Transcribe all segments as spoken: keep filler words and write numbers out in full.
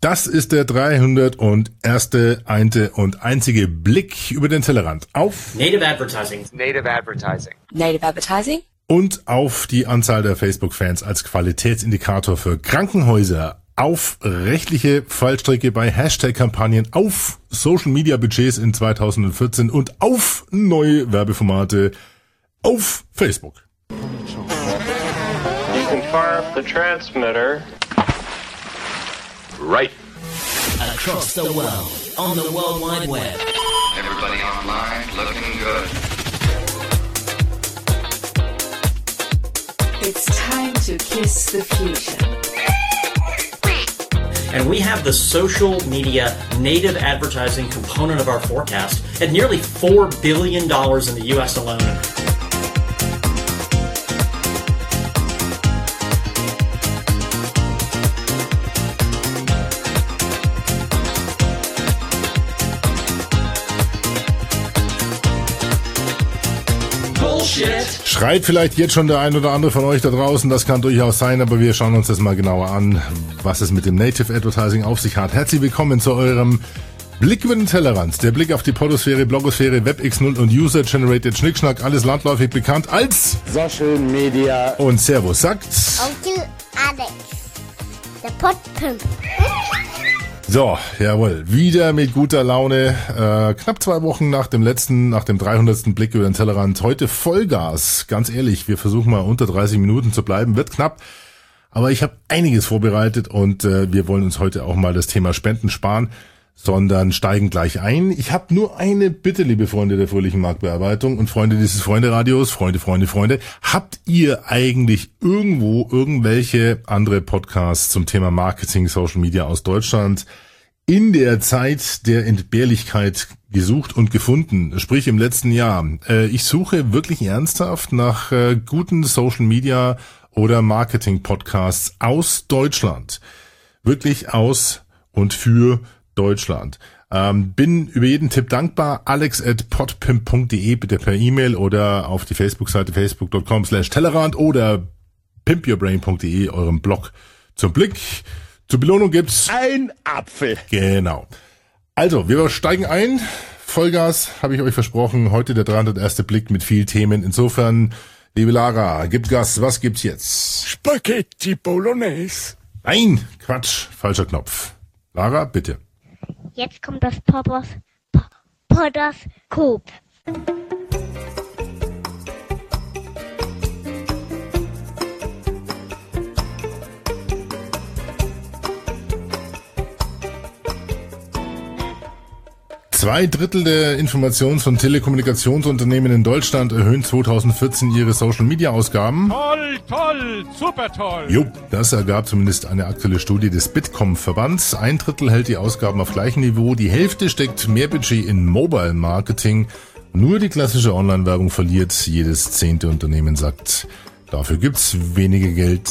Das ist der dreihunderterste einte und einzige Blick über den Tellerrand auf Native Advertising. Native Advertising. Native Advertising. Und auf die Anzahl der Facebook-Fans als Qualitätsindikator für Krankenhäuser, auf rechtliche Fallstricke bei Hashtag-Kampagnen, auf Social-Media-Budgets in zweitausendvierzehn und auf neue Werbeformate auf Facebook. You can fire up the transmitter. Right. Across the world, on the World Wide Web. Everybody online looking good. It's time to kiss the future. And we have the social media native advertising component of our forecast at nearly four billion dollars in the U S alone. Schreit vielleicht jetzt schon der ein oder andere von euch da draußen, das kann durchaus sein, aber wir schauen uns das mal genauer an, was es mit dem Native Advertising auf sich hat. Herzlich willkommen zu eurem Blick über den Tellerrand, der Blick auf die Podosphäre, Blogosphäre, Web X null und User-Generated Schnickschnack, alles landläufig bekannt als Social Media. Und Servus sagt Onkel Alex, der Podpimp. So, jawohl, wieder mit guter Laune, äh, knapp zwei Wochen nach dem letzten, nach dem dreihundertsten Blick über den Tellerrand, heute Vollgas, ganz ehrlich, wir versuchen mal unter dreißig Minuten zu bleiben, wird knapp, aber ich habe einiges vorbereitet und äh, wir wollen uns heute auch mal das Thema Spenden sparen, sondern steigen gleich ein. Ich habe nur eine Bitte, liebe Freunde der fröhlichen Marktbearbeitung und Freunde dieses Freunde-Radios, Freunde, Freunde, Freunde, habt ihr eigentlich irgendwo irgendwelche andere Podcasts zum Thema Marketing, Social Media aus Deutschland in der Zeit der Entbehrlichkeit gesucht und gefunden, sprich im letzten Jahr? Äh, ich suche wirklich ernsthaft nach äh, guten Social Media oder Marketing Podcasts aus Deutschland. Wirklich aus und für Deutschland. Ähm, bin über jeden Tipp dankbar. alex at podpimp punkt de, bitte per E-Mail oder auf die Facebook-Seite facebook punkt com slash Tellerrand oder pimp your brain punkt de, eurem Blog zum Blick. Zur Belohnung gibt's ein Apfel. Genau. Also, wir steigen ein. Vollgas, habe ich euch versprochen. Heute der dreihunderterste Blick mit vielen Themen. Insofern, liebe Lara, gibt Gas. Was gibt's jetzt? Spaghetti Bolognese. Nein, Quatsch. Falscher Knopf. Lara, bitte. Jetzt kommt das Poppers Podoskop. Zwei Drittel der Informations- und Telekommunikationsunternehmen in Deutschland erhöhen zweitausendvierzehn ihre Social-Media-Ausgaben. Toll, toll, super toll. Jupp, das ergab zumindest eine aktuelle Studie des Bitkom-Verbands. Ein Drittel hält die Ausgaben auf gleichem Niveau, die Hälfte steckt mehr Budget in Mobile-Marketing. Nur die klassische Online-Werbung verliert. Jedes zehnte Unternehmen sagt, dafür gibt's weniger Geld.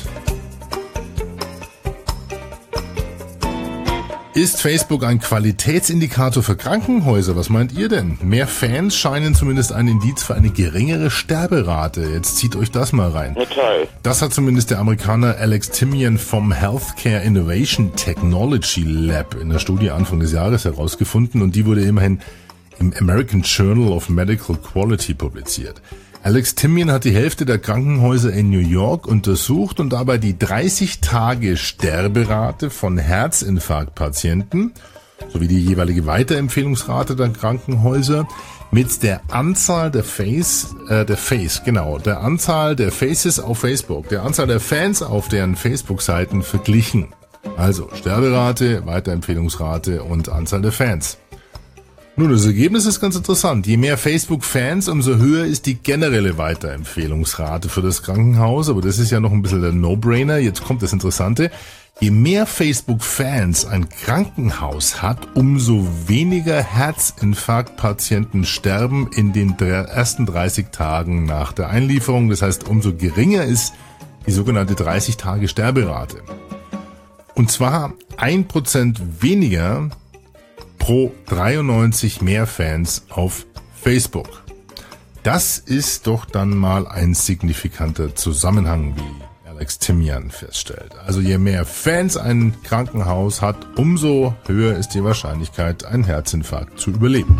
Ist Facebook ein Qualitätsindikator für Krankenhäuser? Was meint ihr denn? Mehr Fans scheinen zumindest ein Indiz für eine geringere Sterberate. Jetzt zieht euch das mal rein. Okay. Das hat zumindest der Amerikaner Alex Timian vom Healthcare Innovation Technology Lab in der Studie Anfang des Jahres herausgefunden und die wurde immerhin im American Journal of Medical Quality publiziert. Alex Timian hat die Hälfte der Krankenhäuser in New York untersucht und dabei die dreißig Tage Sterberate von Herzinfarktpatienten sowie die jeweilige Weiterempfehlungsrate der Krankenhäuser mit der Anzahl der Face, äh, der Face, genau, der Anzahl der Faces auf Facebook, der Anzahl der Fans auf deren Facebook-Seiten verglichen. Also Sterberate, Weiterempfehlungsrate und Anzahl der Fans. Nun, das Ergebnis ist ganz interessant. Je mehr Facebook-Fans, umso höher ist die generelle Weiterempfehlungsrate für das Krankenhaus. Aber das ist ja noch ein bisschen der No-Brainer. Jetzt kommt das Interessante. Je mehr Facebook-Fans ein Krankenhaus hat, umso weniger Herzinfarktpatienten sterben in den ersten dreißig Tagen nach der Einlieferung. Das heißt, umso geringer ist die sogenannte dreißig Tage Sterberate. Und zwar ein Prozent weniger pro dreiundneunzig mehr Fans auf Facebook. Das ist doch dann mal ein signifikanter Zusammenhang, wie Alex Timian feststellt. Also je mehr Fans ein Krankenhaus hat, umso höher ist die Wahrscheinlichkeit, einen Herzinfarkt zu überleben.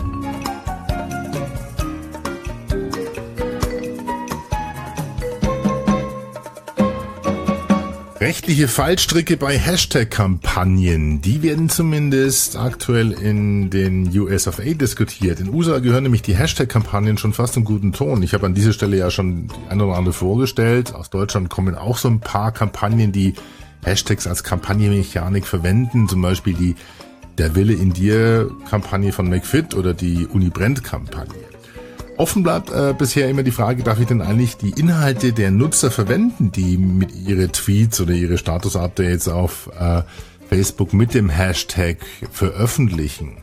Rechtliche Fallstricke bei Hashtag-Kampagnen, die werden zumindest aktuell in den U S of A diskutiert. In U S A gehören nämlich die Hashtag-Kampagnen schon fast im guten Ton. Ich habe an dieser Stelle ja schon die eine oder andere vorgestellt. Aus Deutschland kommen auch so ein paar Kampagnen, die Hashtags als Kampagnenmechanik verwenden. Zum Beispiel die Der Wille in dir-Kampagne von McFit oder die Uni-Brennt-Kampagne. Offen bleibt äh, bisher immer die Frage, darf ich denn eigentlich die Inhalte der Nutzer verwenden, die mit ihre Tweets oder ihre Status-Updates auf äh, Facebook mit dem Hashtag veröffentlichen?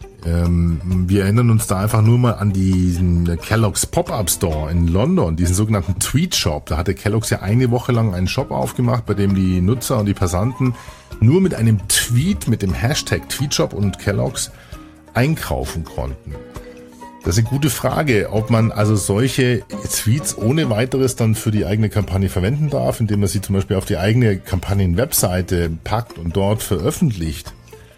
Ähm, wir erinnern uns da einfach nur mal an diesen Kellogg's Pop-Up Store in London, diesen sogenannten Tweet Shop. Da hatte Kellogg's ja eine Woche lang einen Shop aufgemacht, bei dem die Nutzer und die Passanten nur mit einem Tweet mit dem Hashtag Tweetshop und Kellogg's einkaufen konnten. Das ist eine gute Frage, ob man also solche Tweets ohne weiteres dann für die eigene Kampagne verwenden darf, indem man sie zum Beispiel auf die eigene Kampagnen-Webseite packt und dort veröffentlicht.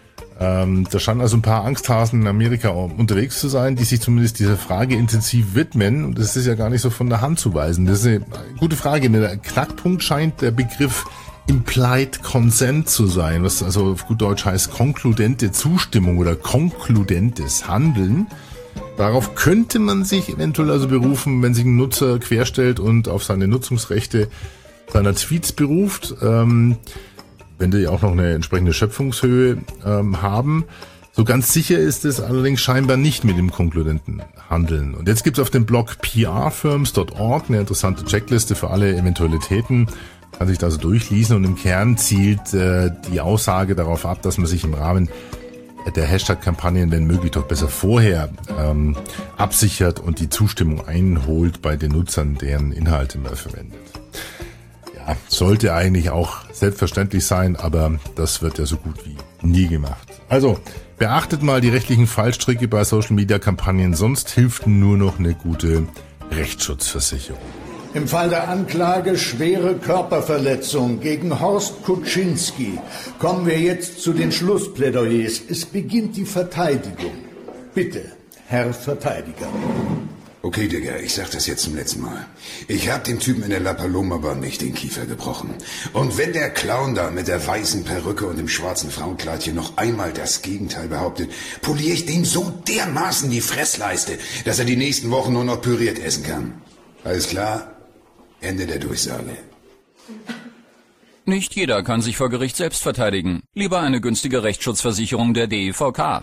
Ähm, da scheinen also ein paar Angsthasen in Amerika unterwegs zu sein, die sich zumindest dieser Frage intensiv widmen. Und das ist ja gar nicht so von der Hand zu weisen. Das ist eine gute Frage. Der Knackpunkt scheint der Begriff Implied Consent zu sein, was also auf gut Deutsch heißt konkludente Zustimmung oder konkludentes Handeln. Darauf könnte man sich eventuell also berufen, wenn sich ein Nutzer querstellt und auf seine Nutzungsrechte seiner Tweets beruft, ähm, wenn die auch noch eine entsprechende Schöpfungshöhe ähm, haben. So ganz sicher ist es allerdings scheinbar nicht mit dem konkludenten Handeln. Und jetzt gibt es auf dem Blog P R firms dot org eine interessante Checkliste für alle Eventualitäten. Kann sich da also durchlesen und im Kern zielt äh, die Aussage darauf ab, dass man sich im Rahmen der Hashtag-Kampagnen, wenn möglich, doch besser vorher ähm, absichert und die Zustimmung einholt bei den Nutzern, deren Inhalte man verwendet. Ja, sollte eigentlich auch selbstverständlich sein, aber das wird ja so gut wie nie gemacht. Also, beachtet mal die rechtlichen Fallstricke bei Social-Media-Kampagnen, sonst hilft nur noch eine gute Rechtsschutzversicherung. Im Fall der Anklage schwere Körperverletzung gegen Horst Kuczynski kommen wir jetzt zu den Schlussplädoyers. Es beginnt die Verteidigung. Bitte, Herr Verteidiger. Okay, Digga, ich sag das jetzt zum letzten Mal. Ich hab dem Typen in der La Paloma-Bahn nicht den Kiefer gebrochen. Und wenn der Clown da mit der weißen Perücke und dem schwarzen Frauenkleidchen noch einmal das Gegenteil behauptet, poliere ich dem so dermaßen die Fressleiste, dass er die nächsten Wochen nur noch püriert essen kann. Alles klar? Ende der Durchsage. Nicht jeder kann sich vor Gericht selbst verteidigen. Lieber eine günstige Rechtsschutzversicherung der D E V K.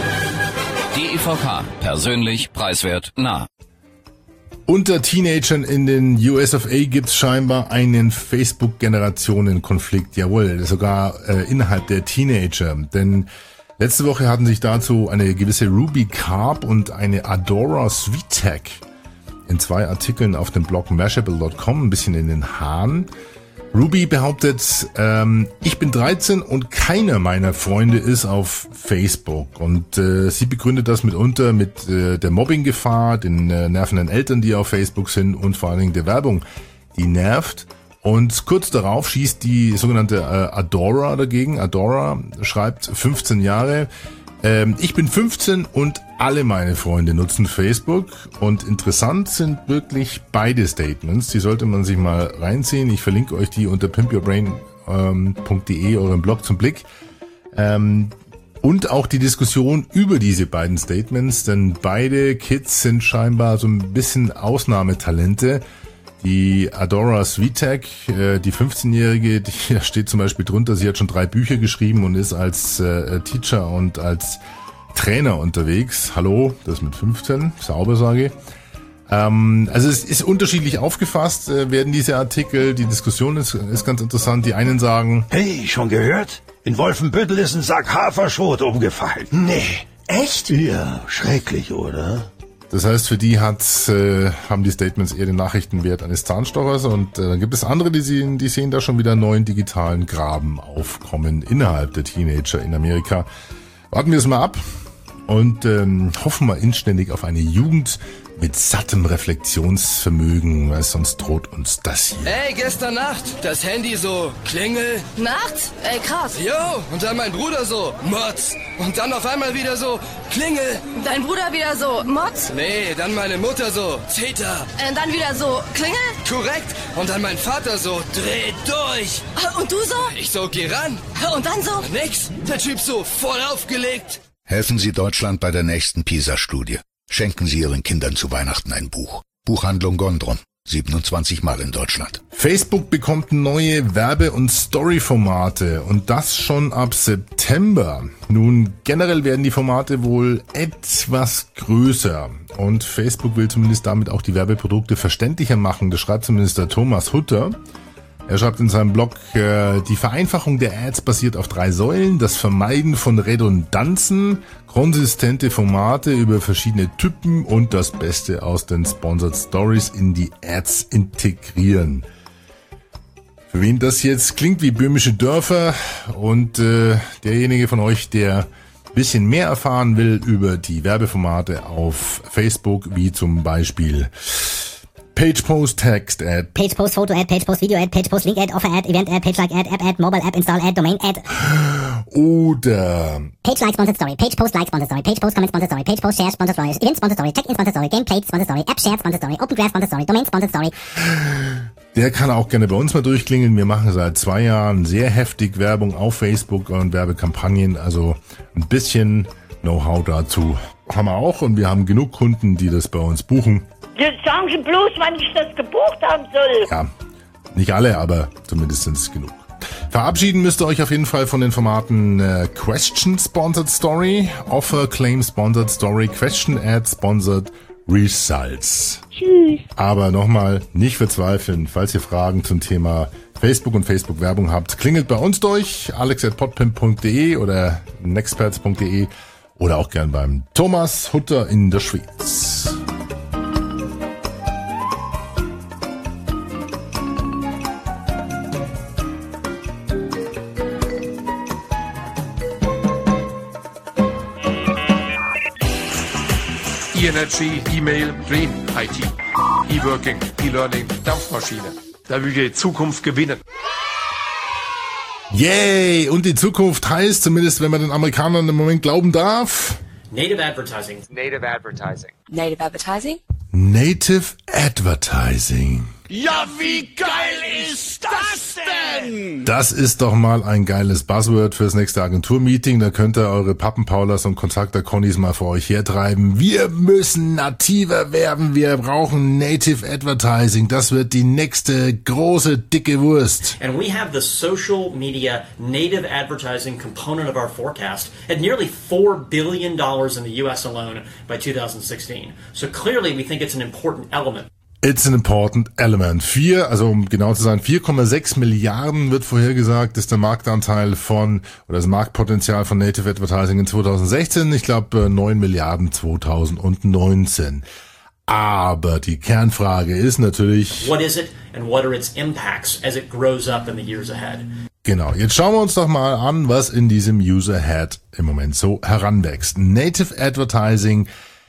D E V K. Persönlich, preiswert, nah. Unter Teenagern in den U S of A gibt's scheinbar einen Facebook-Generationen-Konflikt. Jawohl, sogar äh, innerhalb der Teenager. Denn letzte Woche hatten sich dazu eine gewisse Ruby Carp und eine Adora Svitek in zwei Artikeln auf dem Blog Mashable dot com ein bisschen in den Haaren. Ruby behauptet, ähm, ich bin dreizehn und keiner meiner Freunde ist auf Facebook. Und äh, sie begründet das mitunter mit äh, der Mobbinggefahr, den äh, nervenden Eltern, die auf Facebook sind und vor allen Dingen der Werbung, die nervt. Und kurz darauf schießt die sogenannte äh, Adora dagegen. Adora schreibt fünfzehn Jahre. Ähm, ich bin fünfzehn und alle meine Freunde nutzen Facebook. Und interessant sind wirklich beide Statements. Die sollte man sich mal reinziehen. Ich verlinke euch die unter pimp your brain punkt de, eurem Blog zum Blick. Ähm, und auch die Diskussion über diese beiden Statements, denn beide Kids sind scheinbar so ein bisschen Ausnahmetalente. Die Adora Svitek, äh, die fünfzehnjährige, die, da steht zum Beispiel drunter, sie hat schon drei Bücher geschrieben und ist als äh, Teacher und als Trainer unterwegs. Hallo, das mit fünfzehn, sauber sage ich. Ähm, also es ist unterschiedlich aufgefasst, äh, werden diese Artikel. Die Diskussion ist, ist ganz interessant. Die einen sagen, hey, schon gehört? In Wolfenbüttel ist ein Sack Haferschrot umgefallen. Nee, echt? Ja, schrecklich, oder? Das heißt, für die hat, äh, haben die Statements eher den Nachrichtenwert eines Zahnstochers und äh, dann gibt es andere, die sehen, die sehen da schon wieder einen neuen digitalen Graben aufkommen innerhalb der Teenager in Amerika. Warten wir es mal ab und ähm, hoffen wir inständig auf eine Jugend, mit sattem Reflexionsvermögen, weil sonst droht uns das hier. Ey, gestern Nacht, das Handy so, Klingel. Nachts? Ey, krass. Jo, und dann mein Bruder so, Motz. Und dann auf einmal wieder so, Klingel. Dein Bruder wieder so, Motz? Nee, dann meine Mutter so, Zeta. Und dann wieder so, Klingel? Korrekt. Und dann mein Vater so, dreh durch. Und du so? Ich so, geh ran. Und dann so? Nix. Der Typ so, voll aufgelegt. Helfen Sie Deutschland bei der nächsten PISA-Studie. Schenken Sie Ihren Kindern zu Weihnachten ein Buch. Buchhandlung Gondrum. siebenundzwanzig Mal in Deutschland. Facebook bekommt neue Werbe- und Story-Formate und das schon ab September. Nun, generell werden die Formate wohl etwas größer und Facebook will zumindest damit auch die Werbeprodukte verständlicher machen. Das schreibt zumindest der Thomas Hutter. Er schreibt in seinem Blog, äh, die Vereinfachung der Ads basiert auf drei Säulen, das Vermeiden von Redundanzen, konsistente Formate über verschiedene Typen und das Beste aus den Sponsored Stories in die Ads integrieren. Für wen das jetzt klingt wie böhmische Dörfer und äh, derjenige von euch, der ein bisschen mehr erfahren will über die Werbeformate auf Facebook, wie zum Beispiel Page Post Text Ad, Page Post Photo Ad, Page Post Video Ad, Page Post Link Ad, Offer Ad, Event Ad, Page Like Ad, App Ad, Mobile App Install Ad, Domain Ad. Oder Page Like Sponsored Story, Page Post Like Sponsored Story, Page Post Comment Sponsored Story, Page Post Share Sponsored Story, Event Sponsored Story, Check-in Sponsored Story, Gameplay Sponsored Story, App Shared Sponsored Story, Open Graph Sponsored Story, Domain Sponsored Story. Der kann auch gerne bei uns mal durchklingeln. Wir machen seit zwei Jahren sehr heftig Werbung auf Facebook und Werbekampagnen, also ein bisschen Know-how dazu haben wir auch und wir haben genug Kunden, die das bei uns buchen. Jetzt sagen Sie bloß, wann ich das gebucht haben soll. Ja, nicht alle, aber zumindest sind es genug. Verabschieden müsst ihr euch auf jeden Fall von den Formaten äh, Question Sponsored Story, Offer Claim Sponsored Story, Question Ad Sponsored Results. Tschüss. Aber nochmal, nicht verzweifeln, falls ihr Fragen zum Thema Facebook und Facebook-Werbung habt, klingelt bei uns durch, alex at podpimp punkt de oder nexperts punkt de oder auch gern beim Thomas Hutter in der Schweiz. E-Energy, E-Mail, Dream, I T, E-Working, E-Learning, Dampfmaschine. Da will die Zukunft gewinnen. Yay! Und die Zukunft heißt, zumindest wenn man den Amerikanern im Moment glauben darf, Native Advertising. Native Advertising. Native Advertising? Native Advertising. Ja, wie geil ist das denn? Das ist doch mal ein geiles Buzzword fürs nächste Agenturmeeting. Da könnt ihr eure Pappenpaulas und Kontakter-Connies mal vor euch hertreiben. Wir müssen nativer werden. Wir brauchen Native Advertising. Das wird die nächste große, dicke Wurst. And we have the social media native advertising component of our forecast at nearly four billion dollars in the U S alone by two thousand sixteen. So clearly we think it's an important element. It's an important element. Vier, also um genau zu sein, vier Komma sechs Milliarden wird vorhergesagt, ist der Marktanteil von, oder das Marktpotenzial von Native Advertising in zwanzig sechzehn. Ich glaube, neun Milliarden zwanzig neunzehn. Aber die Kernfrage ist natürlich, what is it and what are its impacts as it grows up in the years ahead? Genau, jetzt schauen wir uns doch mal an, was in diesem User Head im Moment so heranwächst. Native Advertising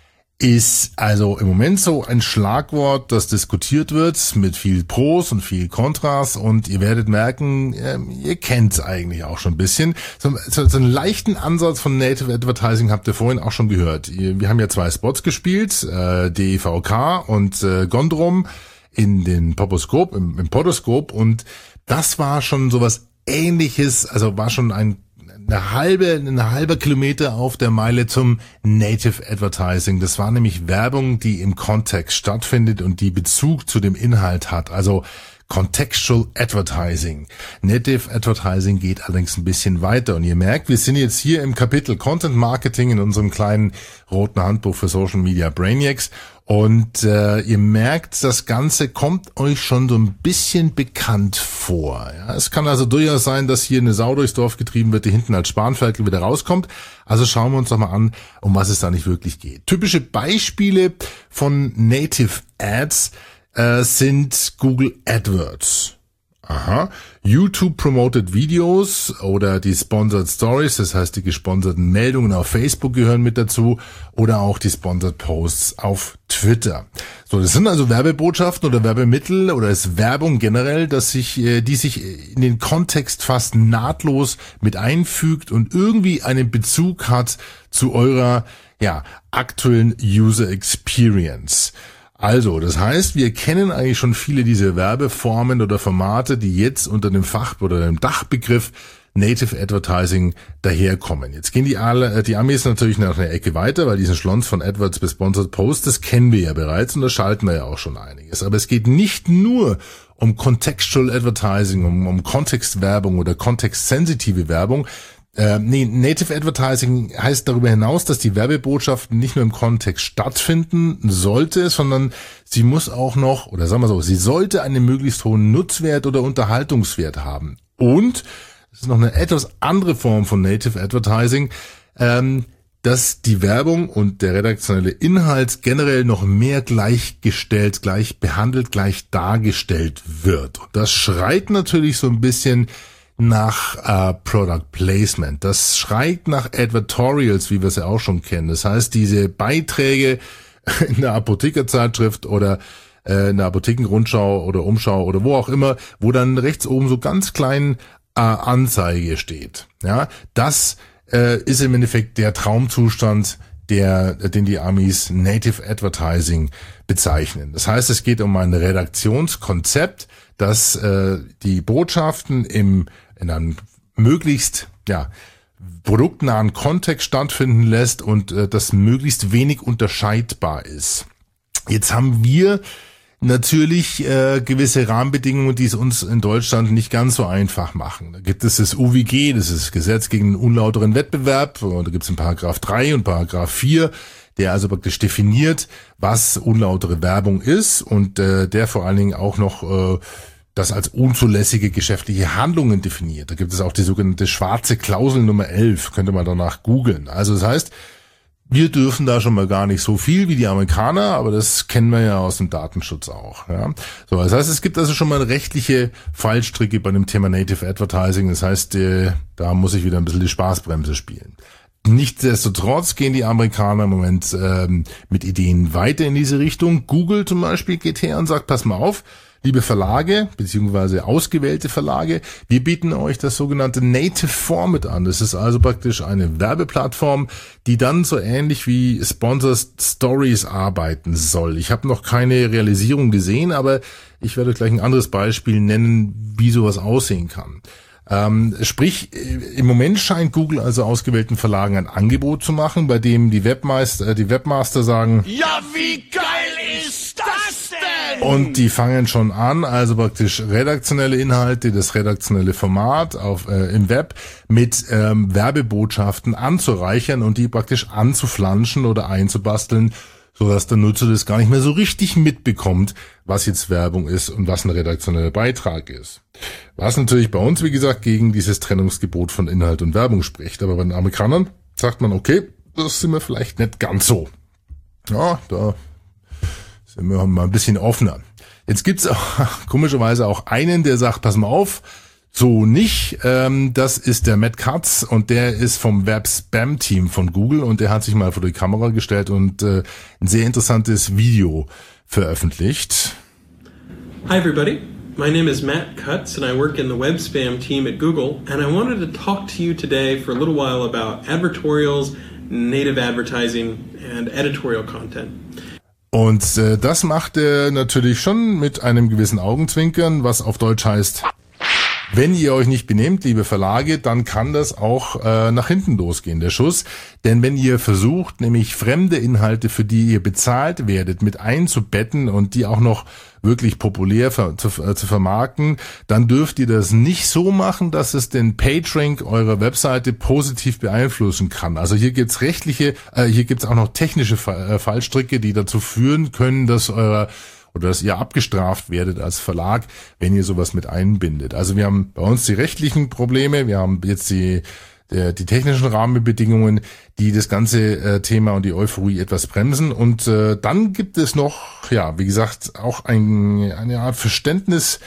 ist also im Moment so ein Schlagwort, das diskutiert wird mit viel Pros und viel Kontras und ihr werdet merken, ähm, ihr kennt's eigentlich auch schon ein bisschen. So, so, so einen leichten Ansatz von Native Advertising habt ihr vorhin auch schon gehört. Wir haben ja zwei Spots gespielt, äh, D E V K und äh, Gondrum in den Poposkop, im, im Podoskop und das war schon sowas Ähnliches, also war schon ein eine halbe, eine halbe Kilometer auf der Meile zum Native Advertising. Das war nämlich Werbung, die im Kontext stattfindet und die Bezug zu dem Inhalt hat. Also Contextual Advertising. Native Advertising geht allerdings ein bisschen weiter. Und ihr merkt, wir sind jetzt hier im Kapitel Content Marketing in unserem kleinen roten Handbuch für Social Media Brainiacs. Und äh, ihr merkt, das Ganze kommt euch schon so ein bisschen bekannt vor. Ja, es kann also durchaus sein, dass hier eine Sau durchs Dorf getrieben wird, die hinten als Spanferkel wieder rauskommt. Also schauen wir uns doch mal an, um was es da nicht wirklich geht. Typische Beispiele von Native Ads äh, sind Google AdWords. Aha. YouTube Promoted Videos oder die Sponsored Stories, das heißt die gesponserten Meldungen auf Facebook gehören mit dazu oder auch die Sponsored Posts auf Twitter. So, das sind also Werbebotschaften oder Werbemittel oder ist Werbung generell, dass sich, die sich in den Kontext fast nahtlos mit einfügt und irgendwie einen Bezug hat zu eurer, ja, aktuellen User Experience. Also, das heißt, wir kennen eigentlich schon viele dieser Werbeformen oder Formate, die jetzt unter dem Fach- oder dem Dachbegriff Native Advertising daherkommen. Jetzt gehen die alle, die Amis natürlich noch eine Ecke weiter, weil diesen Schlons von AdWords bis Sponsored Posts, das kennen wir ja bereits und da schalten wir ja auch schon einiges. Aber es geht nicht nur um Contextual Advertising, um, um Kontextwerbung oder kontextsensitive Werbung. Äh, nee, Native Advertising heißt darüber hinaus, dass die Werbebotschaften nicht nur im Kontext stattfinden sollte, sondern sie muss auch noch, oder sagen wir so, sie sollte einen möglichst hohen Nutzwert oder Unterhaltungswert haben. Und, das ist noch eine etwas andere Form von Native Advertising, ähm, dass die Werbung und der redaktionelle Inhalt generell noch mehr gleichgestellt, gleich behandelt, gleich dargestellt wird. Und das schreit natürlich so ein bisschen nach äh, Product Placement. Das schreit nach Advertorials, wie wir es ja auch schon kennen. Das heißt, diese Beiträge in der Apothekerzeitschrift oder äh, in der Apothekenrundschau oder Umschau oder wo auch immer, wo dann rechts oben so ganz klein äh, Anzeige steht. Ja, das äh, ist im Endeffekt der Traumzustand, der, den die Amis Native Advertising bezeichnen. Das heißt, es geht um ein Redaktionskonzept, das äh, die Botschaften im in einem möglichst ja produktnahen Kontext stattfinden lässt und äh, das möglichst wenig unterscheidbar ist. Jetzt haben wir natürlich äh, gewisse Rahmenbedingungen, die es uns in Deutschland nicht ganz so einfach machen. Da gibt es das U W G, das ist das Gesetz gegen den unlauteren Wettbewerb, und da gibt es in Paragraph drei und Paragraph vier, der also praktisch definiert, was unlautere Werbung ist und äh, der vor allen Dingen auch noch äh, das als unzulässige geschäftliche Handlungen definiert. Da gibt es auch die sogenannte schwarze Klausel Nummer elf, könnte man danach googeln. Also das heißt, wir dürfen da schon mal gar nicht so viel wie die Amerikaner, aber das kennen wir ja aus dem Datenschutz auch. Ja. So, das heißt, es gibt also schon mal rechtliche Fallstricke bei dem Thema Native Advertising. Das heißt, äh, da muss ich wieder ein bisschen die Spaßbremse spielen. Nichtsdestotrotz gehen die Amerikaner im Moment ähm, mit Ideen weiter in diese Richtung. Google zum Beispiel geht her und sagt, pass mal auf, liebe Verlage, beziehungsweise ausgewählte Verlage, wir bieten euch das sogenannte Native Format an. Das ist also praktisch eine Werbeplattform, die dann so ähnlich wie Sponsored Stories arbeiten soll. Ich habe noch keine Realisierung gesehen, aber ich werde euch gleich ein anderes Beispiel nennen, wie sowas aussehen kann. Ähm, sprich, im Moment scheint Google also ausgewählten Verlagen ein Angebot zu machen, bei dem die Webmaster, die Webmaster sagen, ja, wie geil ist das denn? Und die fangen schon an, also praktisch redaktionelle Inhalte, das redaktionelle Format auf äh, im Web mit ähm, Werbebotschaften anzureichern und die praktisch anzuflanschen oder einzubasteln, sodass der Nutzer das gar nicht mehr so richtig mitbekommt, was jetzt Werbung ist und was ein redaktioneller Beitrag ist. Was natürlich bei uns, wie gesagt, gegen dieses Trennungsgebot von Inhalt und Werbung spricht. Aber bei den Amerikanern sagt man, okay, das sind wir vielleicht nicht ganz so. Ja, da sind wir mal ein bisschen offener. Jetzt gibt's auch komischerweise auch einen, der sagt, pass mal auf, so nicht. Ähm, das ist der Matt Cutts und der ist vom Web-Spam-Team von Google und der hat sich mal vor die Kamera gestellt und äh, ein sehr interessantes Video veröffentlicht. Hi everybody, my name is Matt Cutts and I work in the web spam team at Google, and I wanted to talk to you today for a little while about advertorials, native advertising and editorial content. Und äh, das macht er natürlich schon mit einem gewissen Augenzwinkern, was auf Deutsch heißt, wenn ihr euch nicht benehmt, liebe Verlage, dann kann das auch äh, nach hinten losgehen, der Schuss. Denn wenn ihr versucht, nämlich fremde Inhalte, für die ihr bezahlt werdet, mit einzubetten und die auch noch wirklich populär ver- zu, äh, zu vermarkten, dann dürft ihr das nicht so machen, dass es den PageRank eurer Webseite positiv beeinflussen kann. Also hier gibt's rechtliche, äh, hier gibt's auch noch technische Fa- äh, Fallstricke, die dazu führen können, dass euer oder dass ihr abgestraft werdet als Verlag, wenn ihr sowas mit einbindet. Also wir haben bei uns die rechtlichen Probleme, wir haben jetzt die die, die technischen Rahmenbedingungen, die das ganze äh, Thema und die Euphorie etwas bremsen. Und äh, dann gibt es noch, ja, wie gesagt, auch ein, eine Art Verständnis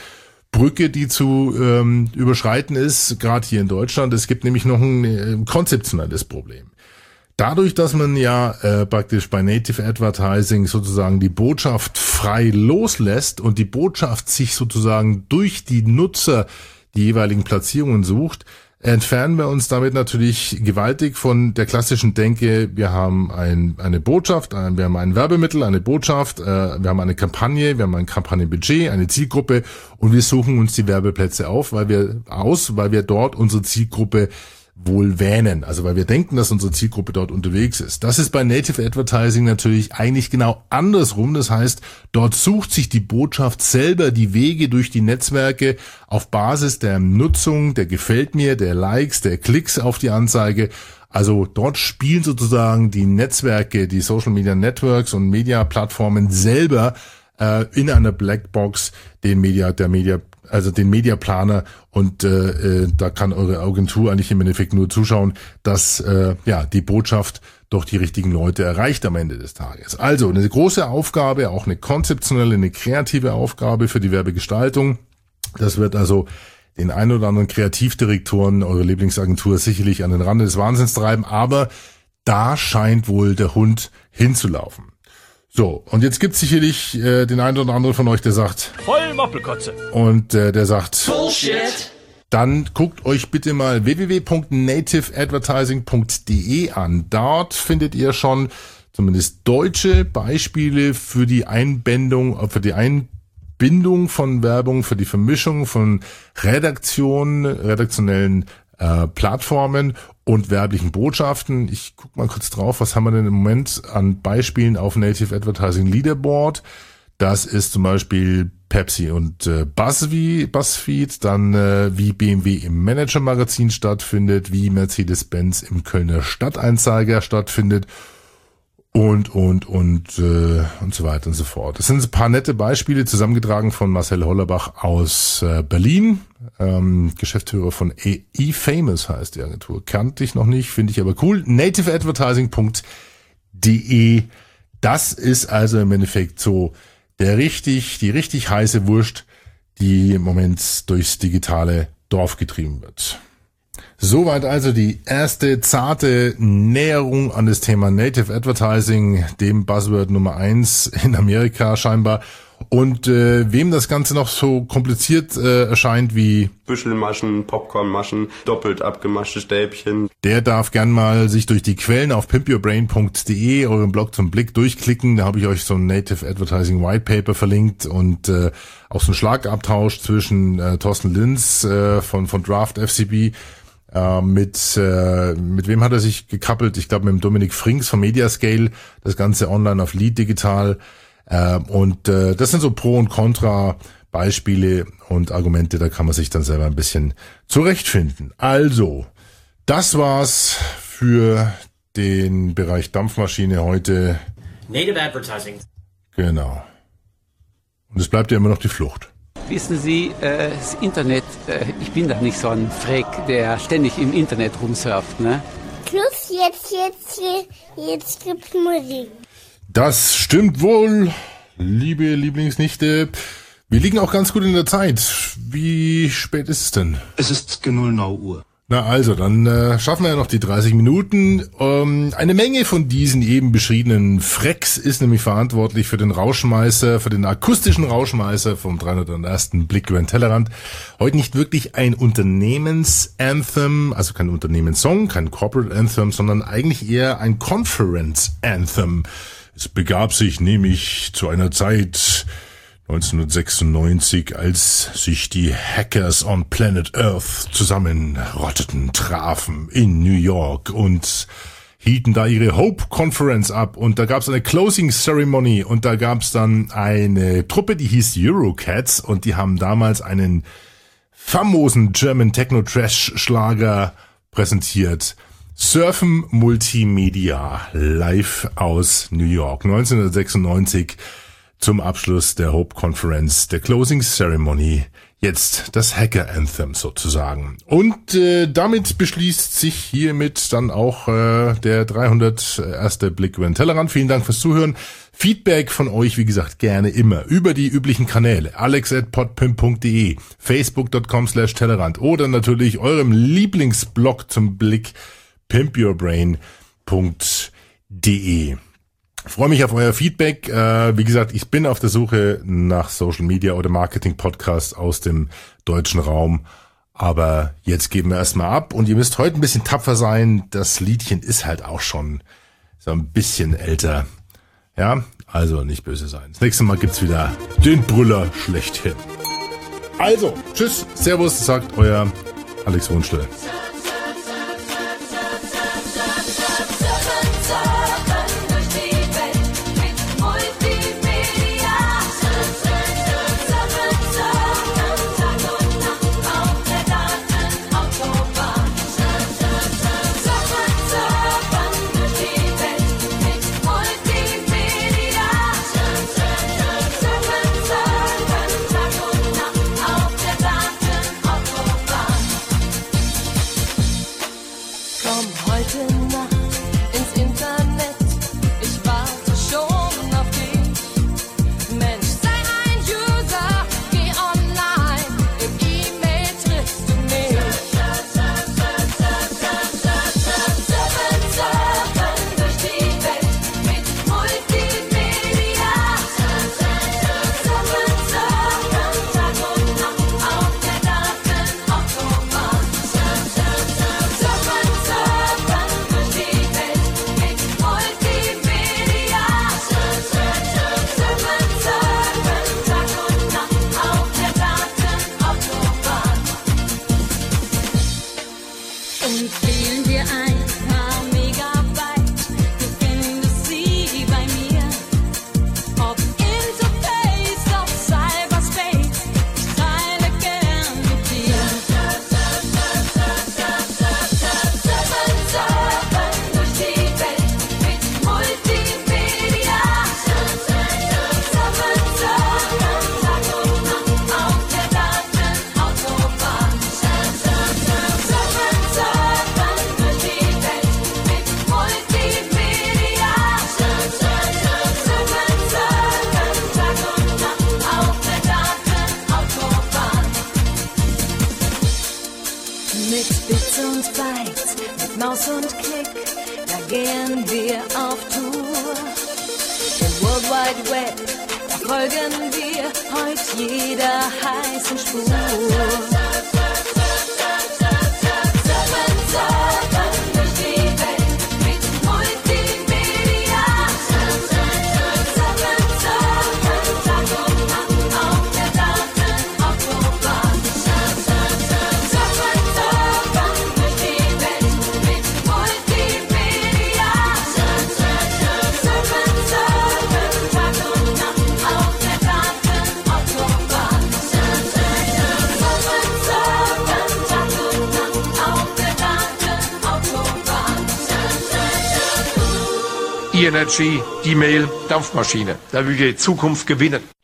Brücke, die zu ähm, überschreiten ist, gerade hier in Deutschland. Es gibt nämlich noch ein äh, konzeptionelles Problem. Dadurch, dass man ja äh, praktisch bei Native Advertising sozusagen die Botschaft frei loslässt und die Botschaft sich sozusagen durch die Nutzer die jeweiligen Platzierungen sucht, entfernen wir uns damit natürlich gewaltig von der klassischen Denke, wir haben ein, eine Botschaft, ein, wir haben ein Werbemittel, eine Botschaft, äh, wir haben eine Kampagne, wir haben ein Kampagnenbudget, eine Zielgruppe und wir suchen uns die Werbeplätze auf, weil wir aus, weil wir dort unsere Zielgruppe wohl wähnen, also weil wir denken, dass unsere Zielgruppe dort unterwegs ist. Das ist bei Native Advertising natürlich eigentlich genau andersrum. Das heißt, dort sucht sich die Botschaft selber die Wege durch die Netzwerke auf Basis der Nutzung, der Gefällt mir, der Likes, der Klicks auf die Anzeige. Also dort spielen sozusagen die Netzwerke, die Social Media Networks und Media-Plattformen selber äh, in einer Blackbox den Media, der Media also den Mediaplaner und äh, da kann eure Agentur eigentlich im Endeffekt nur zuschauen, dass äh, ja die Botschaft doch die richtigen Leute erreicht am Ende des Tages. Also eine große Aufgabe, auch eine konzeptionelle, eine kreative Aufgabe für die Werbegestaltung. Das wird also den ein oder anderen Kreativdirektoren eurer Lieblingsagentur sicherlich an den Rande des Wahnsinns treiben, aber da scheint wohl der Hund hinzulaufen. So, und jetzt gibt's sicherlich äh, den einen oder anderen von euch, der sagt voll Moppelkotze. Und äh, der sagt Bullshit. Dann guckt euch bitte mal w w w punkt native advertising punkt d e an. Dort findet ihr schon zumindest deutsche Beispiele für die Einbindung, für die Einbindung von Werbung, für die Vermischung von Redaktion, redaktionellen äh, Plattformen und werblichen Botschaften. Ich guck mal kurz drauf, was haben wir denn im Moment an Beispielen auf Native Advertising Leaderboard? Das ist zum Beispiel Pepsi und äh, BuzzFeed, BuzzFeed, dann äh, wie B M W im Manager-Magazin stattfindet, wie Mercedes-Benz im Kölner Stadtanzeiger stattfindet und, und, und, äh, und so weiter und so fort. Das sind ein paar nette Beispiele, zusammengetragen von Marcel Hollerbach aus äh, Berlin, ähm, Geschäftsführer von eFamous heißt die Agentur. Kannte ich noch nicht, finde ich aber cool. native advertising punkt d e, das ist also im Endeffekt so der richtig, die richtig heiße Wurst, die im Moment durchs digitale Dorf getrieben wird. Soweit also die erste zarte Näherung an das Thema Native Advertising, dem Buzzword Nummer eins in Amerika scheinbar. Und äh, wem das Ganze noch so kompliziert äh, erscheint wie Büschelmaschen, Popcornmaschen, doppelt abgemaschte Stäbchen, der darf gern mal sich durch die Quellen auf pimp your brain punkt d e, euren Blog zum Blick, durchklicken. Da habe ich euch so ein Native Advertising White Paper verlinkt und äh, auch so ein Schlagabtausch zwischen äh, Thorsten Linz äh, von von Draft F C B äh, mit äh, mit wem hat er sich gekappelt? Ich glaube mit dem Dominik Frings von Mediascale. Das Ganze online auf Lead Digital. Äh, und äh, das sind so Pro und Contra Beispiele und Argumente, da kann man sich dann selber ein bisschen zurechtfinden. Also, das war's für den Bereich Dampfmaschine heute. Native Advertising. Genau. Und es bleibt ja immer noch die Flucht. Wissen Sie, äh, das Internet, äh, ich bin doch nicht so ein Freak, der ständig im Internet rumsurft, ne? Schluss, jetzt, jetzt, jetzt gibt's Musik. Das stimmt wohl, liebe Lieblingsnichte. Wir liegen auch ganz gut in der Zeit. Wie spät ist es denn? Es ist genau neun Uhr. Na also, dann äh, schaffen wir ja noch die dreißig Minuten. Ähm, eine Menge von diesen eben beschriebenen Frecks ist nämlich verantwortlich für den Rauschmeißer, für den akustischen Rauschmeißer vom dreihundertersten Blick über den Tellerrand. Heute nicht wirklich ein Unternehmens-Anthem, also kein Unternehmenssong, kein Corporate Anthem, sondern eigentlich eher ein Conference-Anthem. Es begab sich nämlich zu einer Zeit neunzehnhundertsechsundneunzig, als sich die Hackers on Planet Earth zusammenrotteten, trafen in New York und hielten da ihre Hope Conference ab. Und da gab es eine Closing Ceremony und da gab es dann eine Truppe, die hieß Eurocats und die haben damals einen famosen German Techno-Trash-Schlager präsentiert. Surfen Multimedia live aus New York neunzehnhundertsechsundneunzig zum Abschluss der Hope Conference, der Closing Ceremony. Jetzt das Hacker-Anthem sozusagen. Und äh, damit beschließt sich hiermit dann auch äh, der dreihunderterste Blick über den Tellerrand. Vielen Dank fürs Zuhören. Feedback von euch, wie gesagt, gerne immer über die üblichen Kanäle. alex at podpimp punkt de, facebook dot com slash Tellerrand oder natürlich eurem Lieblingsblog zum Blick pimp your brain punkt de. Ich freue mich auf euer Feedback. Äh, wie gesagt, ich bin auf der Suche nach Social Media oder Marketing Podcasts aus dem deutschen Raum. Aber jetzt geben wir erstmal ab und ihr müsst heute ein bisschen tapfer sein. Das Liedchen ist halt auch schon so ein bisschen älter. Ja, also nicht böse sein. Das nächste Mal gibt's wieder den Brüller schlechthin. Also, tschüss, servus, sagt euer Alex Wunschel. Maus und Klick, da gehen wir auf Tour. Im World Wide Web, da folgen wir heute jeder heißen Spur. E-Energy, E-Mail, Dampfmaschine. Da will die Zukunft gewinnen.